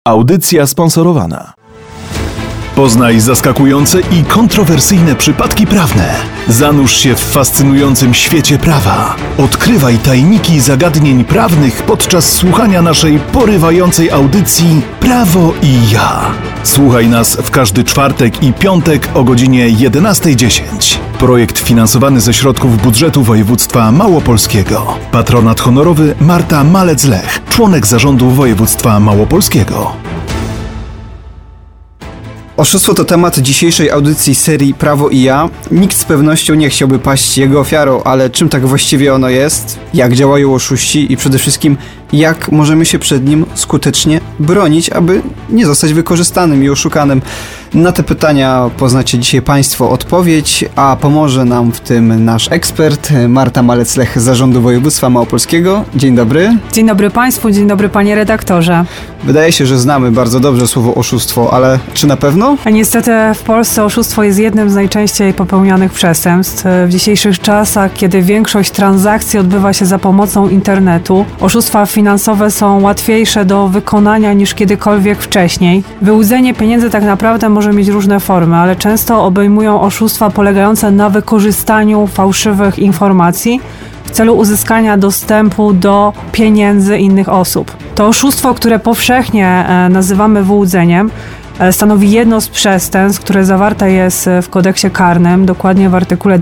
Audycja sponsorowana. Poznaj zaskakujące i kontrowersyjne przypadki prawne. Zanurz się w fascynującym świecie prawa. Odkrywaj tajniki zagadnień prawnych podczas słuchania naszej porywającej audycji Prawo i ja. Słuchaj nas w każdy czwartek i piątek o godzinie 11:10. Projekt finansowany ze środków budżetu województwa małopolskiego. Patronat honorowy Marta Malec-Lech, członek zarządu województwa małopolskiego. Oszustwo to temat dzisiejszej audycji serii Prawo i ja. Nikt z pewnością nie chciałby paść jego ofiarą, ale czym tak właściwie ono jest? Jak działają oszuści i przede wszystkim jak możemy się przed nim skutecznie bronić, aby nie zostać wykorzystanym i oszukanym? Na te pytania poznacie dzisiaj Państwo odpowiedź, a pomoże nam w tym nasz ekspert Marta Malec-Lech z Zarządu Województwa Małopolskiego. Dzień dobry. Dzień dobry Państwu, dzień dobry Panie redaktorze. Wydaje się, że znamy bardzo dobrze słowo oszustwo, ale czy na pewno? A niestety w Polsce oszustwo jest jednym z najczęściej popełnianych przestępstw. W dzisiejszych czasach, kiedy większość transakcji odbywa się za pomocą internetu, oszustwa finansowe są łatwiejsze do wykonania niż kiedykolwiek wcześniej. Wyłudzenie pieniędzy tak naprawdę może mieć różne formy, ale często obejmują oszustwa polegające na wykorzystaniu fałszywych informacji w celu uzyskania dostępu do pieniędzy innych osób. To oszustwo, które powszechnie nazywamy wyłudzeniem, stanowi jedno z przestępstw, które zawarte jest w kodeksie karnym, dokładnie w artykule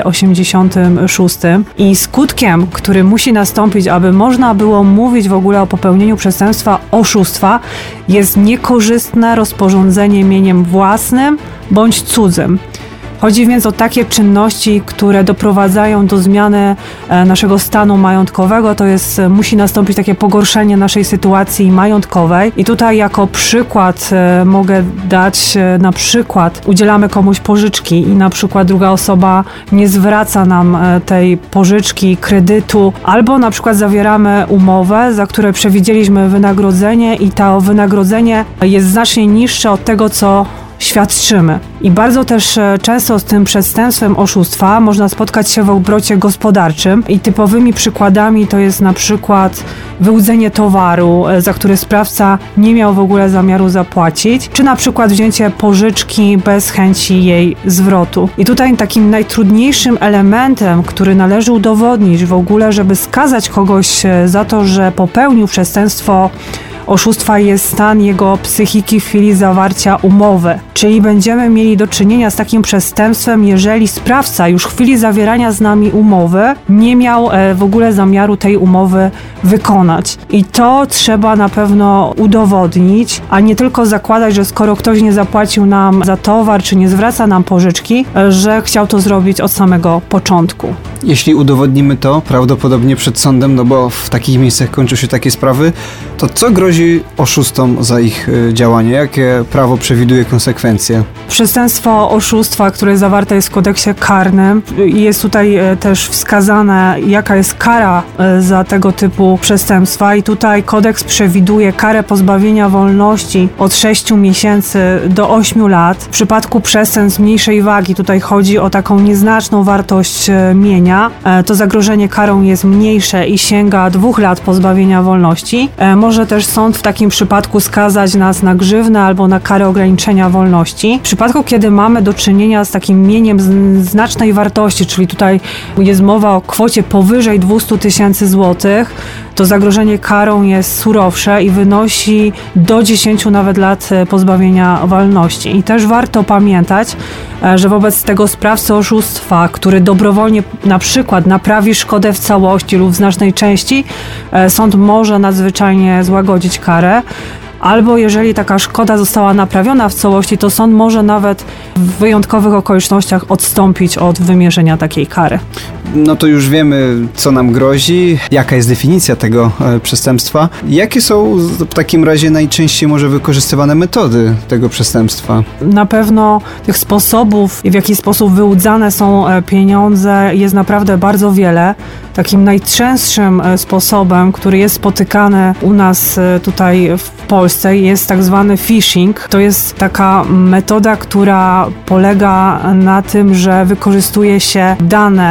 286. I skutkiem, który musi nastąpić, aby można było mówić w ogóle o popełnieniu przestępstwa oszustwa, jest niekorzystne rozporządzenie mieniem własnym bądź cudzym. Chodzi więc o takie czynności, które doprowadzają do zmiany naszego stanu majątkowego, to jest musi nastąpić takie pogorszenie naszej sytuacji majątkowej. I tutaj jako przykład mogę dać, na przykład udzielamy komuś pożyczki i na przykład druga osoba nie zwraca nam tej pożyczki, kredytu, albo na przykład zawieramy umowę, za które przewidzieliśmy wynagrodzenie i to wynagrodzenie jest znacznie niższe od tego, co świadczymy. I bardzo też często z tym przestępstwem oszustwa można spotkać się w obrocie gospodarczym i typowymi przykładami to jest na przykład wyłudzenie towaru, za który sprawca nie miał w ogóle zamiaru zapłacić, czy na przykład wzięcie pożyczki bez chęci jej zwrotu. I tutaj takim najtrudniejszym elementem, który należy udowodnić w ogóle, żeby skazać kogoś za to, że popełnił przestępstwo oszustwa, jest stan jego psychiki w chwili zawarcia umowy. Czyli będziemy mieli do czynienia z takim przestępstwem, jeżeli sprawca już w chwili zawierania z nami umowy nie miał w ogóle zamiaru tej umowy wykonać. I to trzeba na pewno udowodnić, a nie tylko zakładać, że skoro ktoś nie zapłacił nam za towar, czy nie zwraca nam pożyczki, że chciał to zrobić od samego początku. Jeśli udowodnimy to prawdopodobnie przed sądem, no bo w takich miejscach kończą się takie sprawy, to co grozi oszustom za ich działanie? Jakie prawo przewiduje konsekwencje? Przestępstwo oszustwa, które zawarte jest w kodeksie karnym, jest tutaj też wskazane, jaka jest kara za tego typu przestępstwa i tutaj kodeks przewiduje karę pozbawienia wolności od 6 miesięcy do 8 lat. W przypadku przestępstw mniejszej wagi, tutaj chodzi o taką nieznaczną wartość mienia, to zagrożenie karą jest mniejsze i sięga 2 lat pozbawienia wolności. Może też sąd w takim przypadku skazać nas na grzywnę albo na karę ograniczenia wolności. W przypadku, kiedy mamy do czynienia z takim mieniem znacznej wartości, czyli tutaj jest mowa o kwocie powyżej 200 000 złotych, to zagrożenie karą jest surowsze i wynosi do 10 nawet lat pozbawienia wolności. I też warto pamiętać, że wobec tego sprawcy oszustwa, który dobrowolnie na przykład naprawi szkodę w całości lub w znacznej części, sąd może nadzwyczajnie złagodzić karę. Albo jeżeli taka szkoda została naprawiona w całości, to sąd może nawet w wyjątkowych okolicznościach odstąpić od wymierzenia takiej kary. No to już wiemy, co nam grozi, jaka jest definicja tego przestępstwa. Jakie są w takim razie najczęściej może wykorzystywane metody tego przestępstwa? Na pewno tych sposobów, w jaki sposób wyłudzane są pieniądze, jest naprawdę bardzo wiele. Takim najczęstszym sposobem, który jest spotykany u nas tutaj w Polsce, jest tak zwany phishing. To jest taka metoda, która polega na tym, że wykorzystuje się dane, czy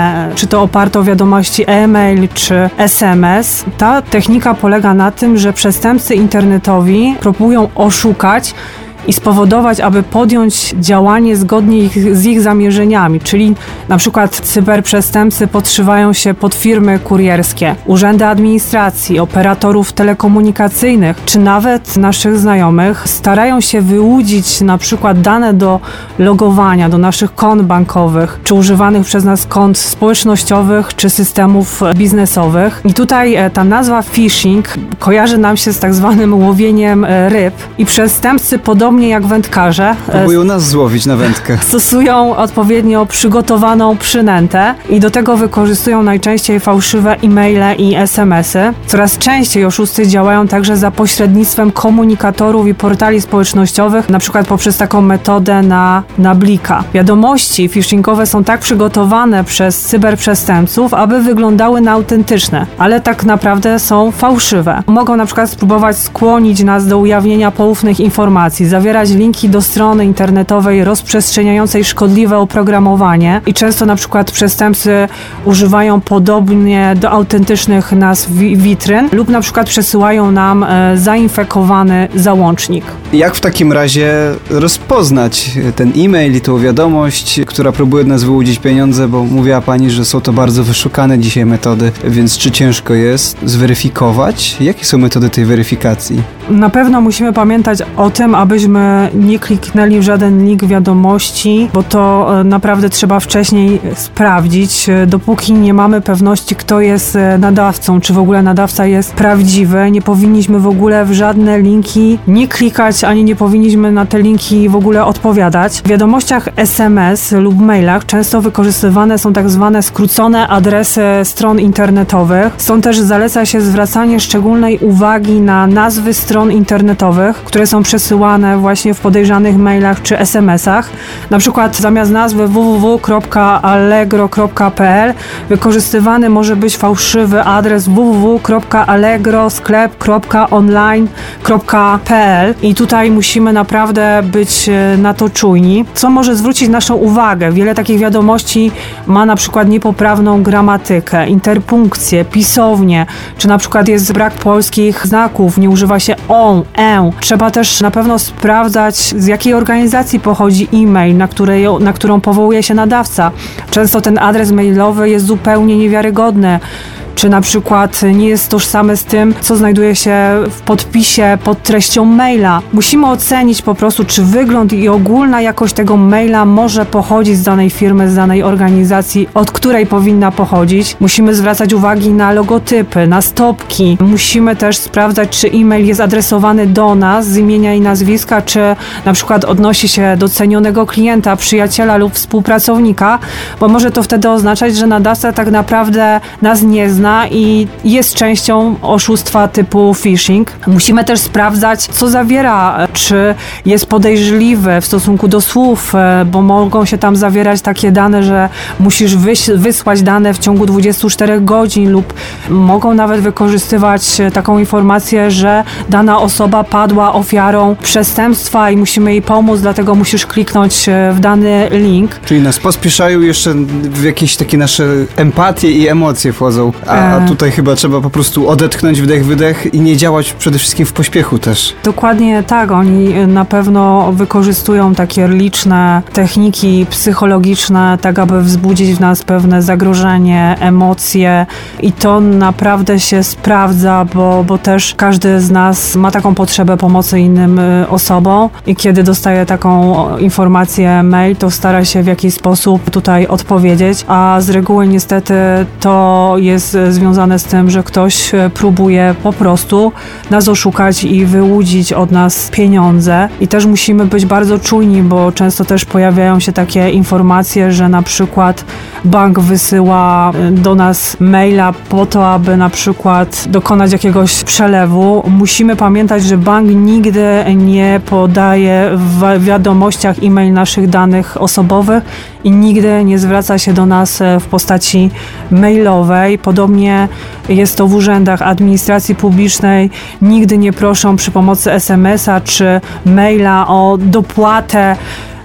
to oparte o wiadomości e-mail czy SMS. Ta technika polega na tym, że przestępcy internetowi próbują oszukać i spowodować, aby podjąć działanie zgodnie z ich zamierzeniami, czyli na przykład cyberprzestępcy podszywają się pod firmy kurierskie, urzędy administracji, operatorów telekomunikacyjnych, czy nawet naszych znajomych, starają się wyłudzić na przykład dane do logowania, do naszych kont bankowych, czy używanych przez nas kont społecznościowych, czy systemów biznesowych. I tutaj ta nazwa phishing kojarzy nam się z tak zwanym łowieniem ryb i przestępcy podobnie jak wędkarze próbują nas złowić na wędkę. Stosują odpowiednio przygotowaną przynętę i do tego wykorzystują najczęściej fałszywe e-maile i SMS-y. Coraz częściej oszusty działają także za pośrednictwem komunikatorów i portali społecznościowych, na przykład poprzez taką metodę na blika. Wiadomości phishingowe są tak przygotowane przez cyberprzestępców, aby wyglądały na autentyczne, ale tak naprawdę są fałszywe. Mogą na przykład spróbować skłonić nas do ujawnienia poufnych informacji, zawierać linki do strony internetowej rozprzestrzeniającej szkodliwe oprogramowanie i często na przykład przestępcy używają podobnie do autentycznych nazw witryn lub na przykład przesyłają nam zainfekowany załącznik. Jak w takim razie rozpoznać ten e-mail i tą wiadomość, która próbuje od nas wyłudzić pieniądze, bo mówiła Pani, że są to bardzo wyszukane dzisiaj metody, więc czy ciężko jest zweryfikować? Jakie są metody tej weryfikacji? Na pewno musimy pamiętać o tym, abyśmy nie kliknęli w żaden link wiadomości, bo to naprawdę trzeba wcześniej sprawdzić, dopóki nie mamy pewności, kto jest nadawcą, czy w ogóle nadawca jest prawdziwy. Nie powinniśmy w ogóle w żadne linki nie klikać, ani nie powinniśmy na te linki w ogóle odpowiadać. W wiadomościach SMS lub mailach często wykorzystywane są tak zwane skrócone adresy stron internetowych. Stąd też zaleca się zwracanie szczególnej uwagi na nazwy stron internetowych, które są przesyłane właśnie w podejrzanych mailach czy SMS-ach. Na przykład zamiast nazwy www.allegro.pl wykorzystywany może być fałszywy adres www.allegro.online.pl i tutaj musimy naprawdę być na to czujni. Co może zwrócić naszą uwagę? Wiele takich wiadomości ma na przykład niepoprawną gramatykę, interpunkcję, pisownię, czy na przykład jest brak polskich znaków, nie używa się on, Trzeba też na pewno sprawdzać, z jakiej organizacji pochodzi e-mail, na którą powołuje się nadawca. Często ten adres mailowy jest zupełnie niewiarygodny. Czy na przykład nie jest tożsame z tym, co znajduje się w podpisie pod treścią maila. Musimy ocenić po prostu, czy wygląd i ogólna jakość tego maila może pochodzić z danej firmy, z danej organizacji, od której powinna pochodzić. Musimy zwracać uwagi na logotypy, na stopki. Musimy też sprawdzać, czy e-mail jest adresowany do nas z imienia i nazwiska, czy na przykład odnosi się do cenionego klienta, przyjaciela lub współpracownika, bo może to wtedy oznaczać, że nadawca tak naprawdę nas nie zna i jest częścią oszustwa typu phishing. Musimy też sprawdzać, co zawiera, czy jest podejrzliwy w stosunku do słów, bo mogą się tam zawierać takie dane, że musisz wysłać dane w ciągu 24 godzin lub mogą nawet wykorzystywać taką informację, że dana osoba padła ofiarą przestępstwa i musimy jej pomóc, dlatego musisz kliknąć w dany link. Czyli nas pospieszają, jeszcze w jakieś takie nasze empatie i emocje wchodzą. A tutaj chyba trzeba po prostu odetchnąć, wydech i nie działać przede wszystkim w pośpiechu też. Dokładnie tak. Oni na pewno wykorzystują takie liczne techniki psychologiczne, tak aby wzbudzić w nas pewne zagrożenie, emocje i to naprawdę się sprawdza, bo też każdy z nas ma taką potrzebę pomocy innym osobom i kiedy dostaje taką informację mail, to stara się w jakiś sposób tutaj odpowiedzieć, a z reguły niestety to jest związane z tym, że ktoś próbuje po prostu nas oszukać i wyłudzić od nas pieniądze. I też musimy być bardzo czujni, bo często też pojawiają się takie informacje, że na przykład bank wysyła do nas maila po to, aby na przykład dokonać jakiegoś przelewu. Musimy pamiętać, że bank nigdy nie podaje w wiadomościach e-mail naszych danych osobowych i nigdy nie zwraca się do nas w postaci mailowej. Podobnie jest to w urzędach administracji publicznej. Nigdy nie proszą przy pomocy SMS-a czy maila o dopłatę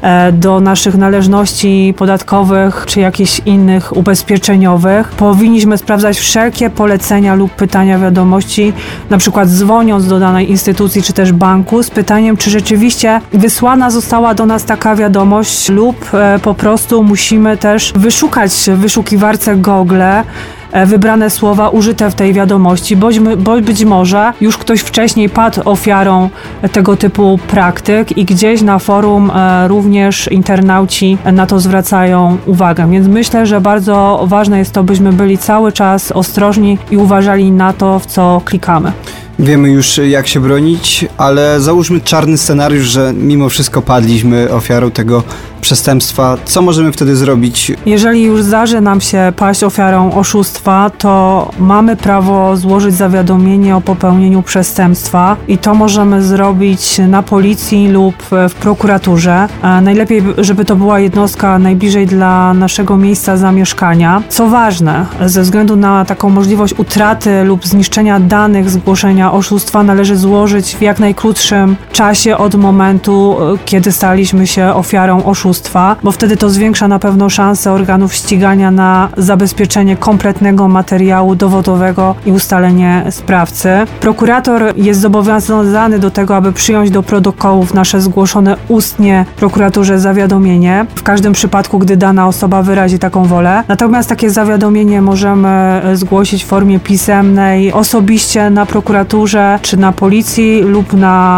do naszych należności podatkowych czy jakichś innych ubezpieczeniowych. Powinniśmy sprawdzać wszelkie polecenia lub pytania wiadomości, na przykład dzwoniąc do danej instytucji czy też banku z pytaniem, czy rzeczywiście wysłana została do nas taka wiadomość lub po prostu musimy też wyszukać w wyszukiwarce Google wybrane słowa użyte w tej wiadomości, bo być może już ktoś wcześniej padł ofiarą tego typu praktyk i gdzieś na forum również internauci na to zwracają uwagę. Więc myślę, że bardzo ważne jest to, byśmy byli cały czas ostrożni i uważali na to, w co klikamy. Wiemy już, jak się bronić, ale załóżmy czarny scenariusz, że mimo wszystko padliśmy ofiarą tego przestępstwa. Co możemy wtedy zrobić? Jeżeli już zdarzy nam się paść ofiarą oszustwa, to mamy prawo złożyć zawiadomienie o popełnieniu przestępstwa i to możemy zrobić na policji lub w prokuraturze. Najlepiej, żeby to była jednostka najbliżej dla naszego miejsca zamieszkania. Co ważne, ze względu na taką możliwość utraty lub zniszczenia danych zgłoszenia oszustwa należy złożyć w jak najkrótszym czasie od momentu, kiedy staliśmy się ofiarą oszustwa, bo wtedy to zwiększa na pewno szanse organów ścigania na zabezpieczenie kompletnego materiału dowodowego i ustalenie sprawcy. Prokurator jest zobowiązany do tego, aby przyjąć do protokołów nasze zgłoszone ustnie prokuraturze zawiadomienie, w każdym przypadku, gdy dana osoba wyrazi taką wolę. Natomiast takie zawiadomienie możemy zgłosić w formie pisemnej, osobiście na prokuraturze czy na policji lub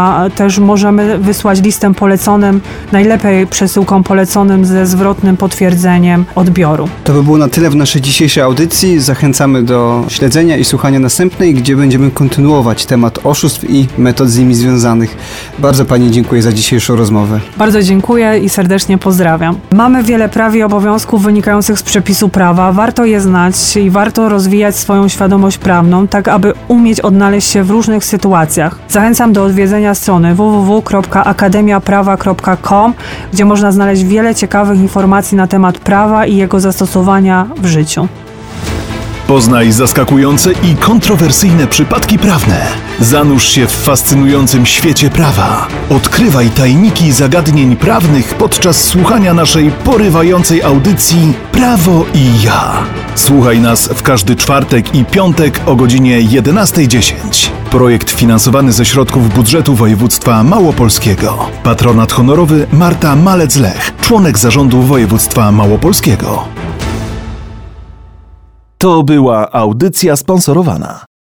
też możemy wysłać listem poleconym, najlepiej przesyłką poleconym ze zwrotnym potwierdzeniem odbioru. To by było na tyle w naszej dzisiejszej audycji. Zachęcamy do śledzenia i słuchania następnej, gdzie będziemy kontynuować temat oszustw i metod z nimi związanych. Bardzo Pani dziękuję za dzisiejszą rozmowę. Bardzo dziękuję i serdecznie pozdrawiam. Mamy wiele praw i obowiązków wynikających z przepisu prawa. Warto je znać i warto rozwijać swoją świadomość prawną, tak aby umieć odnaleźć się w różnych sytuacjach. Zachęcam do odwiedzenia strony www.akademiaprawa.com, gdzie można znaleźć wiele ciekawych informacji na temat prawa i jego zastosowania w życiu. Poznaj zaskakujące i kontrowersyjne przypadki prawne. Zanurz się w fascynującym świecie prawa. Odkrywaj tajniki zagadnień prawnych podczas słuchania naszej porywającej audycji Prawo i ja. Słuchaj nas w każdy czwartek i piątek o godzinie 11:10. Projekt finansowany ze środków budżetu województwa małopolskiego. Patronat honorowy Marta Malec-Lech, członek zarządu województwa małopolskiego. To była audycja sponsorowana.